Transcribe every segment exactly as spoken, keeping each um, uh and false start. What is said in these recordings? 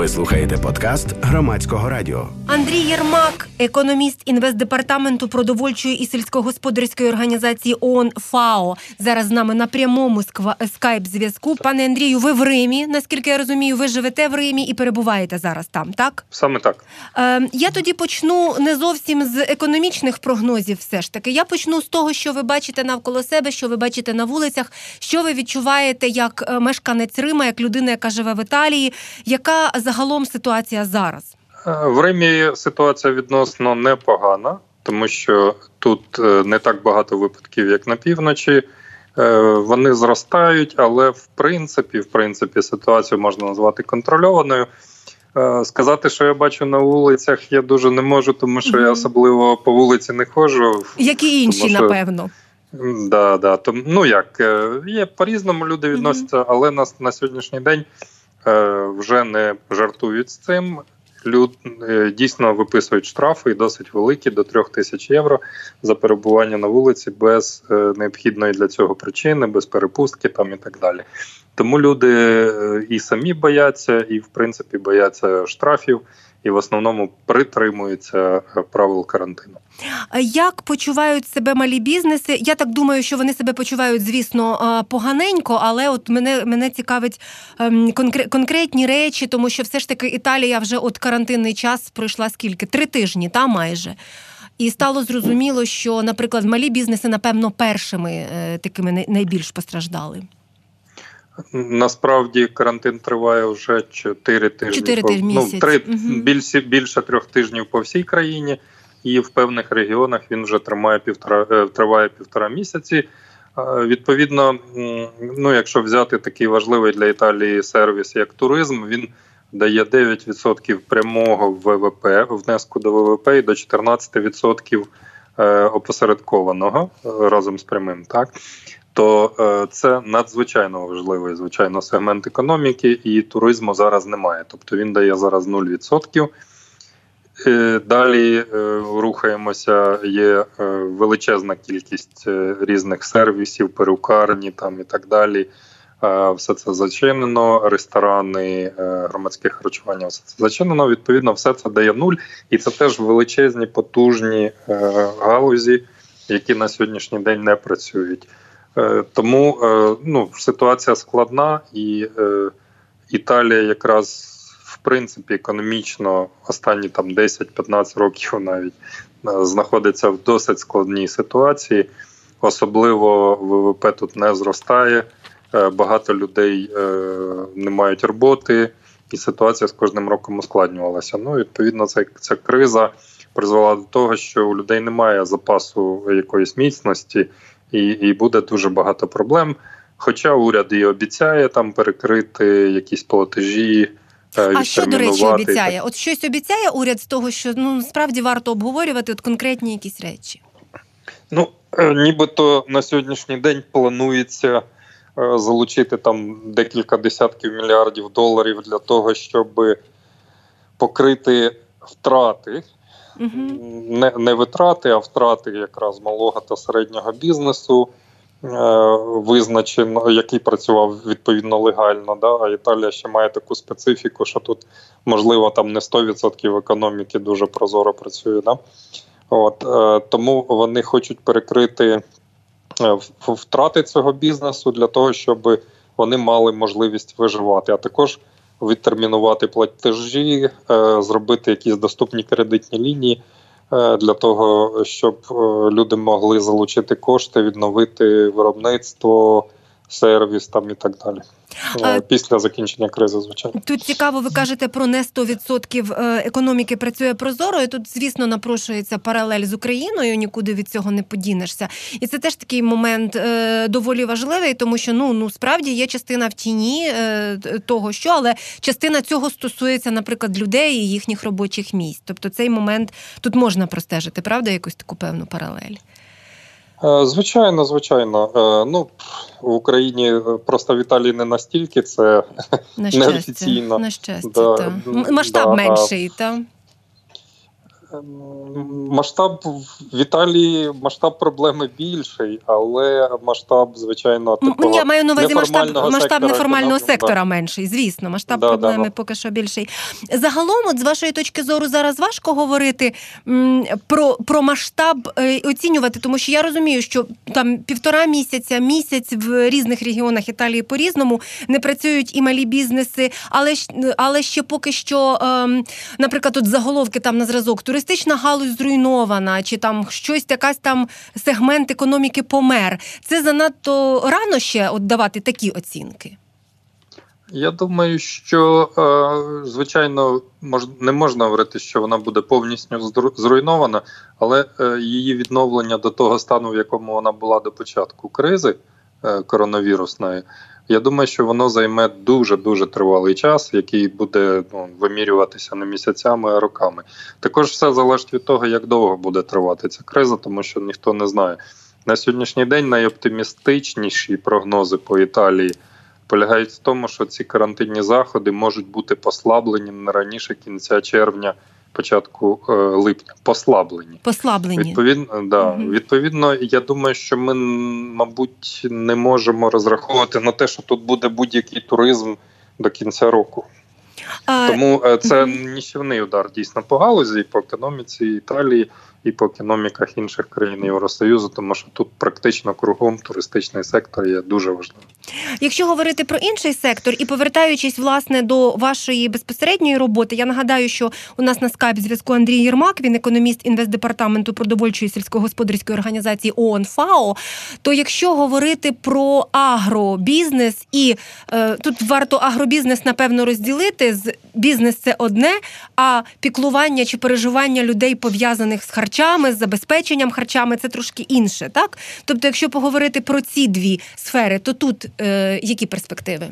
Ви слухаєте подкаст Громадського радіо. Андрій Єрмак, економіст Інвестдепартаменту продовольчої і сільськогосподарської організації ООН ФАО. Зараз з нами на прямому скайп-зв'язку. Пане Андрію, ви в Римі, наскільки я розумію, ви живете в Римі і перебуваєте зараз там, так? Саме так. Е, я тоді почну не зовсім з економічних прогнозів все ж таки. Я почну з того, що ви бачите навколо себе, що ви бачите на вулицях, що ви відчуваєте як мешканець Рима, як людина, яка живе в Італії. Яка загалом ситуація зараз? В Римі ситуація відносно непогана, тому що тут не так багато випадків, як на півночі. Вони зростають, але в принципі, в принципі ситуацію можна назвати контрольованою. Сказати, що я бачу на вулицях, я дуже не можу, тому що mm-hmm. я особливо по вулиці не ходжу. Як і інші, що... напевно. Да, да. Тому, ну як, є по-різному люди відносяться, mm-hmm. але на, на сьогоднішній день вже не жартують з цим. Люд дійсно виписують штрафи, і досить великі, до трьох тисяч євро за перебування на вулиці без необхідної для цього причини, без перепустки там і так далі. Тому люди і самі бояться, і в принципі бояться штрафів, і в основному притримуються правил карантину. Як почувають себе малі бізнеси? Я так думаю, що вони себе почувають, звісно, поганенько, але от мене, мене цікавить конкретні речі, тому що все ж таки Італія вже от карантинний час пройшла скільки? Три тижні, та майже. І стало зрозуміло, що, наприклад, малі бізнеси, напевно, першими такими найбільш постраждали. Насправді карантин триває вже чотири тижні. Чотири тижні місяць. Ну, три, угу. більше, більше трьох тижнів по всій країні. І в певних регіонах він вже триває півтора, триває півтора місяці. Відповідно, ну, якщо взяти такий важливий для Італії сервіс, як туризм, він дає дев'ять відсотків прямого ВВП, внеску до ВВП і до чотирнадцять відсотків опосередкованого разом з прямим, так? То це надзвичайно важливий, звичайно, сегмент економіки, і туризму зараз немає. Тобто він дає зараз нуль відсотків. Далі рухаємося, є величезна кількість різних сервісів, перукарні там і так далі. Все це зачинено, ресторани, громадське харчування, все це зачинено. Відповідно, все це дає нуль. І це теж величезні, потужні галузі, які на сьогоднішній день не працюють. Тому ну, ситуація складна, і Італія якраз в принципі економічно останні там десять-п'ятнадцять років навіть знаходиться в досить складній ситуації. Особливо ВВП тут не зростає, багато людей не мають роботи, і ситуація з кожним роком ускладнювалася. Ну, відповідно, ця, ця криза призвела до того, що у людей немає запасу якоїсь міцності, і, і буде дуже багато проблем. Хоча уряд і обіцяє там перекрити якісь платежі. А що, до речі, обіцяє? От щось обіцяє уряд з того, що ну справді варто обговорювати от конкретні якісь речі? Ну, нібито на сьогоднішній день планується залучити там декілька десятків мільярдів доларів для того, щоб покрити втрати, угу. не, не витрати, а втрати якраз малого та середнього бізнесу, визначено, який працював відповідно легально, да? А Італія ще має таку специфіку, що тут, можливо, там не сто відсотків економіки дуже прозоро працює. Да? От, е, тому вони хочуть перекрити е, втрати цього бізнесу для того, щоб вони мали можливість виживати, а також відтермінувати платежі, е, зробити якісь доступні кредитні лінії, для того, щоб люди могли залучити кошти, відновити виробництво, сервіс там і так далі. А, Після закінчення кризи, звичайно. Тут цікаво, ви кажете про не сто відсотків економіки працює прозоро, і тут, звісно, напрошується паралель з Україною, нікуди від цього не подінешся. І це теж такий момент е, доволі важливий, тому що, ну, ну, справді є частина в тіні е, того, що, але частина цього стосується, наприклад, людей і їхніх робочих місць. Тобто цей момент тут можна простежити, правда, якусь таку певну паралель? Звичайно, звичайно. Ну, в Україні, просто в Італії не настільки, це на неофіційно. На щастя, да. Масштаб да, менший, так? Масштаб в Італії, масштаб проблеми більший, але масштаб, звичайно, такого я маю на увазі масштаб, масштаб неформального сектора, сектора менший, звісно, масштаб да, проблеми да, да. поки що більший. Загалом, от з вашої точки зору, зараз важко говорити м, про, про масштаб, е, оцінювати, тому що я розумію, що там півтора місяця, місяць в різних регіонах Італії по-різному, не працюють і малі бізнеси, але, але ще поки що, е, наприклад, от заголовки там на зразок, туристична галузь зруйнована, чи там щось, якась там сегмент економіки помер. Це занадто рано ще от давати такі оцінки? Я думаю, що, звичайно, не можна говорити, що вона буде повністю зруйнована, але її відновлення до того стану, в якому вона була до початку кризи коронавірусної, я думаю, що воно займе дуже-дуже тривалий час, який буде ну, вимірюватися не місяцями, а роками. Також все залежить від того, як довго буде тривати ця криза, тому що ніхто не знає. На сьогоднішній день найоптимістичніші прогнози по Італії полягають в тому, що ці карантинні заходи можуть бути послаблені не раніше кінця червня, початку е, липня. Послаблені. Послаблені. Відповідно, да. Угу. Відповідно, я думаю, що ми, мабуть, не можемо розраховувати на те, що тут буде будь-який туризм до кінця року. А... Тому е, це угу. нищівний удар дійсно по галузі, і по економіці Італії, і по економіках інших країн Євросоюзу, тому що тут практично кругом туристичний сектор є дуже важливим. Якщо говорити про інший сектор і повертаючись, власне, до вашої безпосередньої роботи, я нагадаю, що у нас на скайп-зв'язку Андрій Єрмак, він економіст інвестдепартаменту продовольчої сільськогосподарської організації ООН ФАО, то якщо говорити про агробізнес, і е, тут варто агробізнес, напевно, розділити, з бізнес – це одне, а піклування чи переживання людей, пов'язаних з харчами, з забезпеченням харчами – це трошки інше, так? Тобто, якщо поговорити про ці дві сфери, то тут е, які перспективи?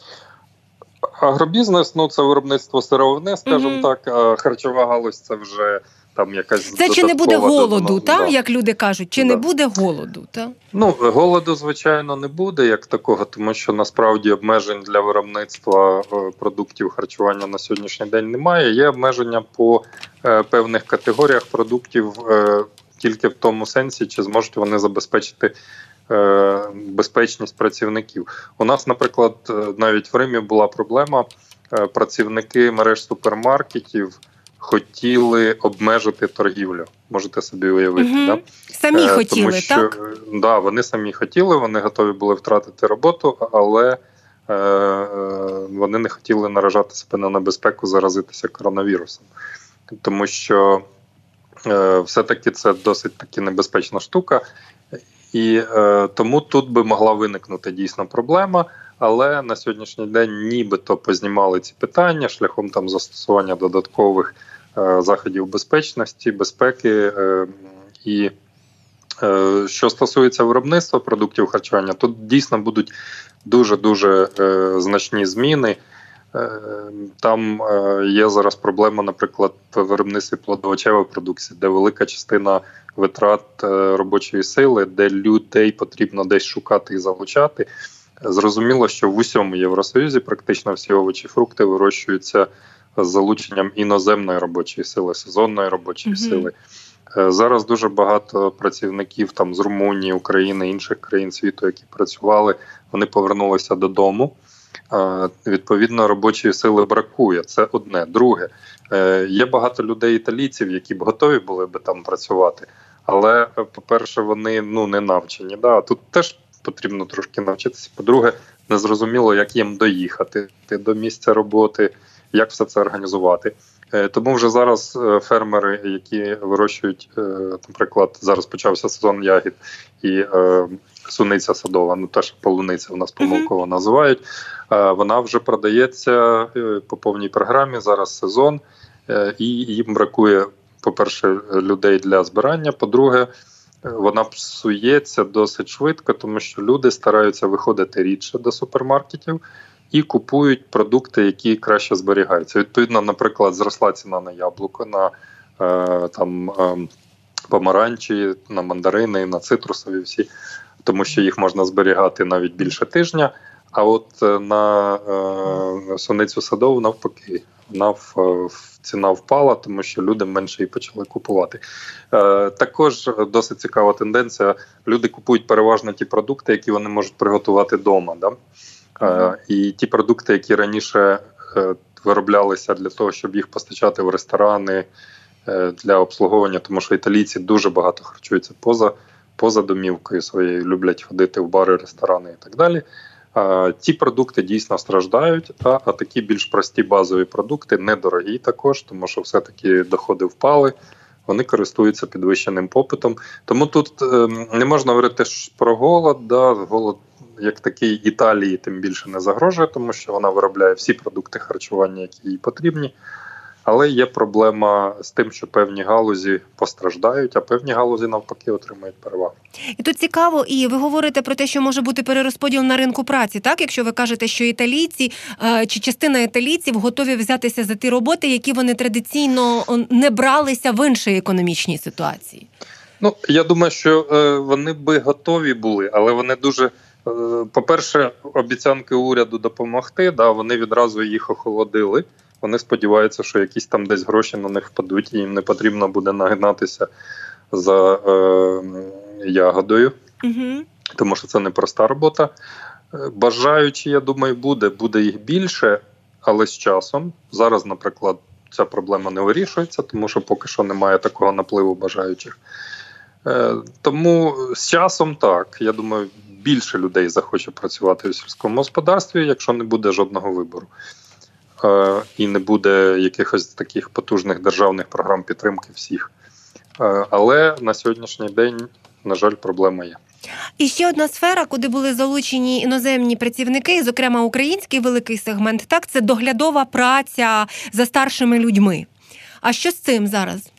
Агробізнес, ну, це виробництво сировини, скажімо mm-hmm. так, а харчова галузь – це вже там якась Це чи не буде голоду, та, да. як люди кажуть, чи да. не буде голоду? Та? Ну, голоду, звичайно, не буде як такого, тому що насправді обмежень для виробництва продуктів харчування на сьогоднішній день немає. Є обмеження по е, певних категоріях продуктів е, тільки в тому сенсі, чи зможуть вони забезпечити е, безпечність працівників. У нас, наприклад, навіть в Римі була проблема, е, працівники мереж супермаркетів хотіли обмежити торгівлю. Можете собі уявити, угу. да? Самі е, хотіли, тому що, так? Да, вони самі хотіли, вони готові були втратити роботу, але е, е, вони не хотіли наражати себе на небезпеку заразитися коронавірусом. Тому що е, все-таки це досить таки небезпечна штука. І е, тому тут би могла виникнути дійсно проблема, але на сьогоднішній день нібито познімали ці питання шляхом там застосування додаткових е, заходів безпечності, безпеки. Е, і е, що стосується виробництва продуктів харчування, тут дійсно будуть дуже-дуже е, значні зміни. Е, там е, є зараз проблема, наприклад, в виробництві плодовочевої продукції, де велика частина витрат е, робочої сили, де людей потрібно десь шукати і залучати. Зрозуміло, що в усьому Євросоюзі практично всі овочі, фрукти вирощуються з залученням іноземної робочої сили, сезонної робочої mm-hmm. сили. Зараз дуже багато працівників там з Румунії, України, інших країн світу, які працювали, вони повернулися додому. Відповідно, робочої сили бракує. Це одне. Друге, є багато людей-італійців, які б готові були би там працювати, але, по-перше, вони ну, не навчені. Да? Тут теж потрібно трошки навчитися. По-друге, незрозуміло, як їм доїхати до місця роботи, як все це організувати. Тому вже зараз фермери, які вирощують, наприклад, зараз почався сезон ягід і суниця садова, ну теж полуниця у нас помилково uh-huh. називають, вона вже продається по повній програмі, зараз сезон, і їм бракує, по-перше, людей для збирання, по-друге, вона псується досить швидко, тому що люди стараються виходити рідше до супермаркетів і купують продукти, які краще зберігаються. Відповідно, наприклад, зросла ціна на яблуко, на е, там, е, помаранчі, на мандарини, на цитрусові всі, тому що їх можна зберігати навіть більше тижня. А от на е, суницю садову навпаки, вона в, ціна впала, тому що люди менше її почали купувати. Е, також досить цікава тенденція. Люди купують переважно ті продукти, які вони можуть приготувати вдома. Да? Е, і ті продукти, які раніше е, вироблялися для того, щоб їх постачати в ресторани, е, для обслуговування, тому що італійці дуже багато харчуються поза, поза домівкою своєю, люблять ходити в бари, ресторани і так далі. Ті продукти дійсно страждають, а, а такі більш прості базові продукти, недорогі також, тому що все-таки доходи впали, вони користуються підвищеним попитом. Тому тут е, не можна говорити про голод, да, голод як такий Італії тим більше не загрожує, тому що вона виробляє всі продукти харчування, які їй потрібні. Але є проблема з тим, що певні галузі постраждають, а певні галузі навпаки отримають перевагу. І тут цікаво, і ви говорите про те, що може бути перерозподіл на ринку праці, так? Якщо ви кажете, що італійці чи частина італійців готові взятися за ті роботи, які вони традиційно не бралися в іншій економічній ситуації. Ну, я думаю, що вони би готові були, але вони дуже, по-перше, обіцянки уряду допомогти, да, вони відразу їх охолодили. Вони сподіваються, що якісь там десь гроші на них впадуть, і їм не потрібно буде нагинатися за е, ягодою, угу. Тому що це непроста робота. Бажаючи, я думаю, буде, буде їх більше, але з часом. Зараз, наприклад, ця проблема не вирішується, тому що поки що немає такого напливу бажаючих. Е, тому з часом так, я думаю, більше людей захоче працювати в сільському господарстві, якщо не буде жодного вибору. І не буде якихось таких потужних державних програм підтримки всіх. Але на сьогоднішній день, на жаль, проблема є. І ще одна сфера, куди були залучені іноземні працівники, зокрема український великий сегмент, так, це доглядова праця за старшими людьми. А що з цим зараз?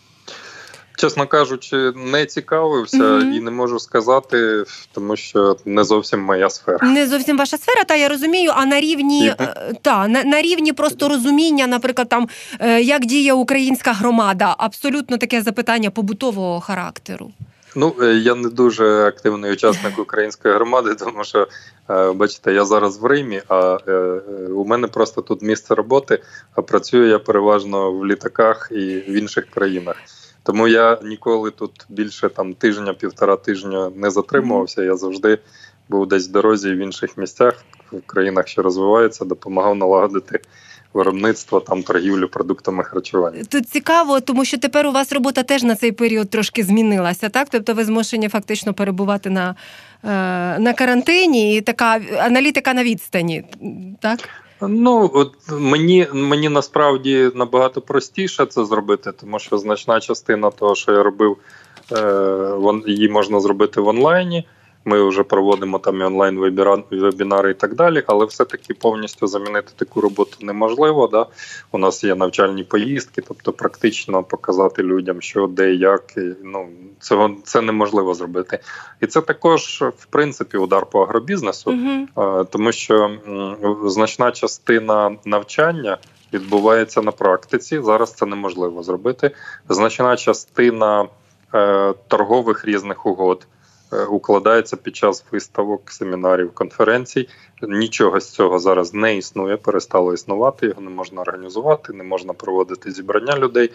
Чесно кажучи, не цікавився mm-hmm. і не можу сказати, тому що не зовсім моя сфера. Не зовсім ваша сфера, та я розумію, а на рівні, mm-hmm. та, на, на рівні просто розуміння, наприклад, там, як діє українська громада, абсолютно таке запитання побутового характеру. Ну, я не дуже активний учасник української громади, тому що, бачите, я зараз в Римі, а у мене просто тут місце роботи, а працюю я переважно в літаках і в інших країнах. Тому я ніколи тут більше там тижня-півтора тижня не затримувався. Я завжди був десь в дорозі в інших місцях, в країнах, що розвиваються, допомагав налагодити виробництво, там торгівлю продуктами харчування. Тут цікаво, тому що тепер у вас робота теж на цей період трошки змінилася, так? Тобто ви змушені фактично перебувати на, на карантині і така аналітика на відстані, так? Ну, от мені, мені насправді набагато простіше це зробити, тому що значна частина того, що я робив, е, її можна зробити в онлайні. Ми вже проводимо там і онлайн-вебінари і так далі, але все-таки повністю замінити таку роботу неможливо. Да? У нас є навчальні поїздки, тобто практично показати людям, що, де, як. І, ну, цього, це неможливо зробити. І це також, в принципі, удар по агробізнесу, mm-hmm. тому що м, значна частина навчання відбувається на практиці. Зараз це неможливо зробити. Значна частина е, торгових різних угод укладається під час виставок, семінарів, конференцій. Нічого з цього зараз не існує, перестало існувати, його не можна організувати, не можна проводити зібрання людей.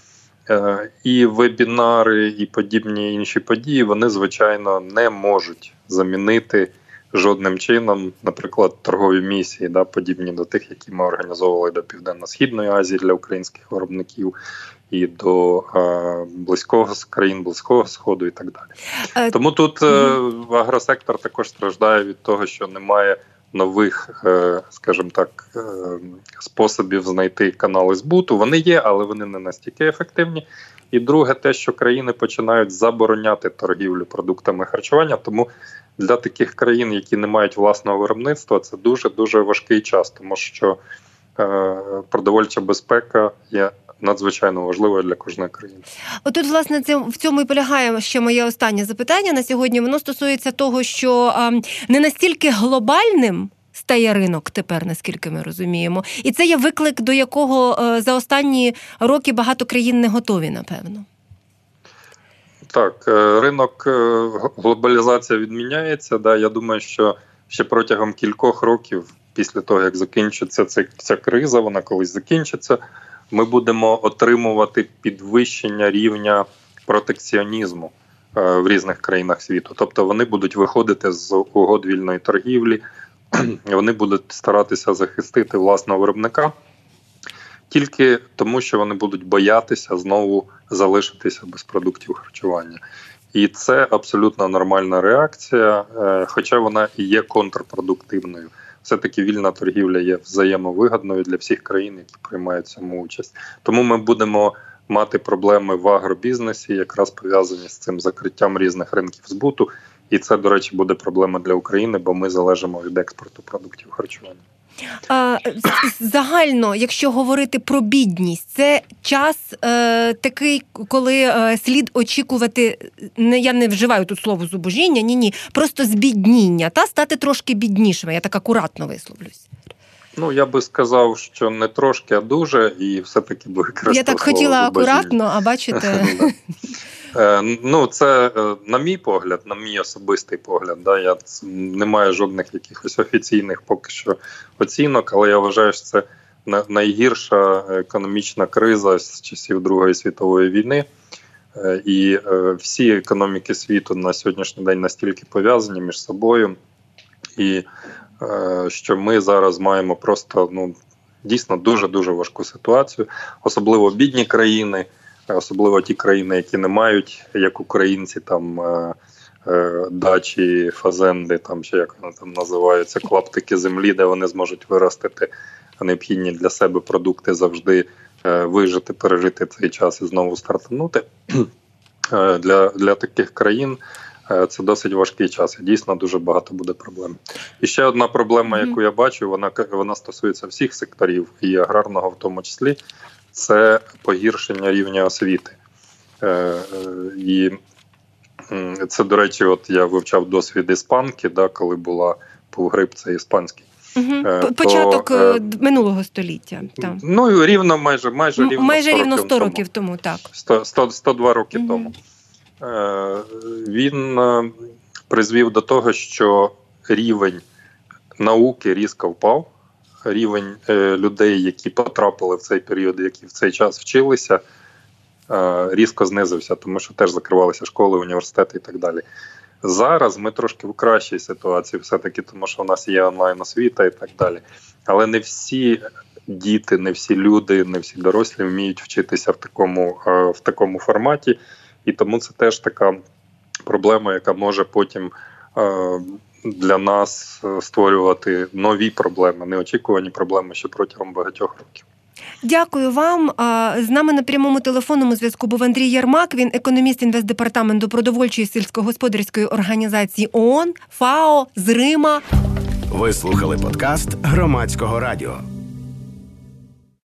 І вебінари, і подібні інші події, вони, звичайно, не можуть замінити жодним чином, наприклад, торгові місії, да, подібні до тих, які ми організовували до Південно-Східної Азії для українських виробників, і до е, близького країн Близького Сходу і так далі. Е, Тому тут е, агросектор також страждає від того, що немає нових, е, скажімо так, е, способів знайти канали збуту. Вони є, але вони не настільки ефективні. І друге, те, що країни починають забороняти торгівлю продуктами харчування, тому для таких країн, які не мають власного виробництва, це дуже-дуже важкий час, тому що е, продовольча безпека є надзвичайно важливою для кожної країни. Отут, власне, це, в цьому і полягає ще моє останнє запитання на сьогодні. Воно стосується того, що е, не настільки глобальним стає ринок тепер, наскільки ми розуміємо. І це є виклик, до якого е, за останні роки багато країн не готові, напевно. Так, ринок, глобалізація відміняється. Да, я думаю, що ще протягом кількох років, після того, як закінчиться ця, ця криза, вона колись закінчиться, ми будемо отримувати підвищення рівня протекціонізму е, в різних країнах світу. Тобто вони будуть виходити з угод вільної торгівлі, вони будуть старатися захистити власного виробника, тільки тому, що вони будуть боятися знову залишитися без продуктів харчування. І це абсолютно нормальна реакція, хоча вона і є контрпродуктивною. Все-таки вільна торгівля є взаємовигідною для всіх країн, які приймають в цьому участь. Тому ми будемо мати проблеми в агробізнесі, якраз пов'язані з цим закриттям різних ринків збуту. І це, до речі, буде проблема для України, бо ми залежимо від експорту продуктів харчування. А, загально, якщо говорити про бідність, це час е, такий, коли е, слід очікувати, не, я не вживаю тут слово зубожіння, ні-ні, просто збідніння, та стати трошки біднішими, я так акуратно висловлюсь. Ну, я би сказав, що не трошки, а дуже, і все-таки би використав. Я так хотіла акуратно, а бачите... Ну, це, на мій погляд, на мій особистий погляд, да, я не маю жодних якихось офіційних поки що оцінок, але я вважаю, що це найгірша економічна криза з часів Другої світової війни. І всі економіки світу на сьогоднішній день настільки пов'язані між собою, і що ми зараз маємо просто, ну, дійсно дуже-дуже важку ситуацію, особливо бідні країни, особливо ті країни, які не мають, як українці, там дачі, фазенди, там ще як вони там називаються, клаптики землі, де вони зможуть виростити необхідні для себе продукти, завжди вижити, пережити цей час і знову стартанути. Для, для таких країн це досить важкий час, і дійсно дуже багато буде проблем. І ще одна проблема, яку я бачу, вона, вона стосується всіх секторів, і аграрного в тому числі, це погіршення рівня освіти. І це, до речі, от я вивчав досвід іспанки, да, коли була грип, це іспанський. Угу. Початок то, минулого століття. Так. Ну, рівно, майже, майже рівно майже сто рівно сто років тому, так. сто, сто, сто два роки угу. тому. Він призвів до того, що рівень науки різко впав, рівень людей, які потрапили в цей період, які в цей час вчилися, різко знизився, тому що теж закривалися школи, університети і так далі. Зараз ми трошки в кращій ситуації все-таки, тому що у нас є онлайн-освіта і так далі. Але не всі діти, не всі люди, не всі дорослі вміють вчитися в такому, в такому форматі. І тому це теж така проблема, яка може потім для нас створювати нові проблеми, неочікувані проблеми ще протягом багатьох років. Дякую вам. З нами на прямому телефонному зв'язку був Андрій Єрмак. Він економіст інвестдепартаменту продовольчої сільськогосподарської організації ООН, ФАО, з Рима. Ви слухали подкаст Громадського радіо.